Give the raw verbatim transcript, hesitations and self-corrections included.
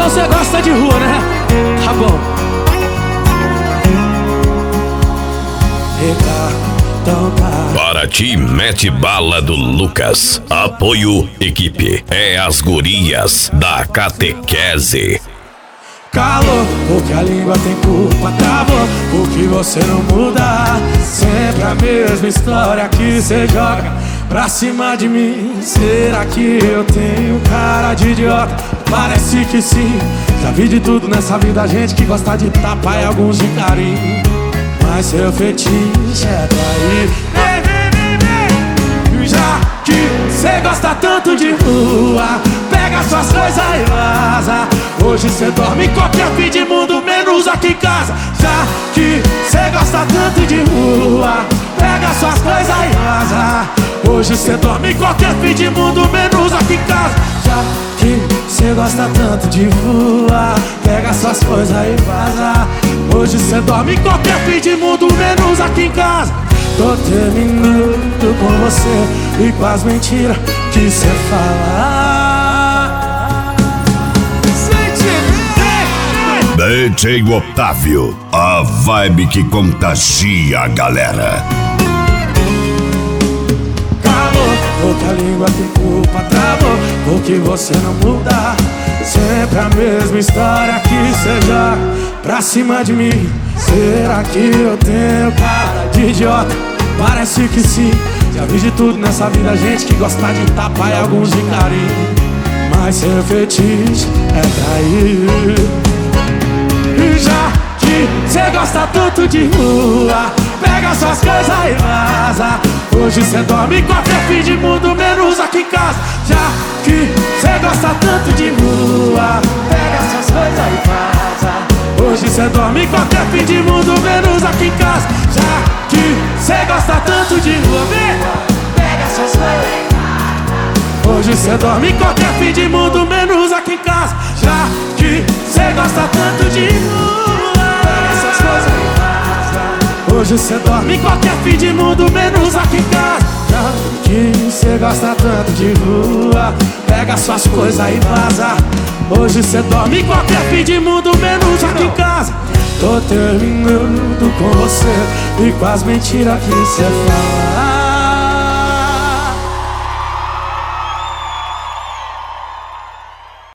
você gosta de rua, né? Tá bom. Então tá. Para ti, mete bala do Lucas. Apoio, equipe. É as gurias da catequese. Calor, porque a língua tem culpa. Travou, porque você não muda. Sempre a mesma história que cê joga pra cima de mim. Será que eu tenho cara de idiota? Parece que sim. Já vi de tudo nessa vida, gente que gosta de tapa e alguns de carinho. Mas seu fetiche é trair. Vem, vem, vem, vem. Já que cê gosta tanto de rua, pega suas coisas e vaza. Hoje cê dorme em qualquer fim de mundo, menos aqui em casa. Já que cê gosta tanto de rua, pega suas coisas e vaza. Hoje cê dorme em qualquer fim de mundo, menos aqui em casa. Já que cê gosta tanto de rua, pega suas coisas e vaza. Hoje cê dorme em qualquer fim de mundo, menos aqui em casa. Tô terminando com você e com as mentiras que cê fala. D J Otávio, a vibe que contagia a galera. Calor, porque a língua tem culpa. Travou, porque você não muda. Sempre a mesma história que cê joga pra cima de mim. Será que eu tenho cara de idiota? Parece que sim. Já vi de tudo nessa vida, gente que gosta de tapa e alguns de carinho. Mas seu fetiche é trair. E já que cê gosta tanto de rua, pega suas coisas e vaza. Hoje cê dorme em qualquer fim de mundo, menos aqui em casa. Já que cê gosta tanto de rua, pega suas coisas e vaza. Hoje cê dorme em qualquer fim de mundo, menos aqui em casa. Já que cê gosta tanto de rua, vem, pega suas coisas e vaza. Hoje cê dorme em qualquer fim de mundo, menos aqui em casa. Já que cê gosta tanto de rua, pega suas coisas e vaza. Hoje cê dorme em qualquer fim de mundo, menos aqui em casa. Já que cê gosta tanto de rua, pega suas coisas e vaza. Hoje cê dorme em qualquer fim de mundo, menos aqui em casa. Tô terminando com você e com as mentiras que cê fala.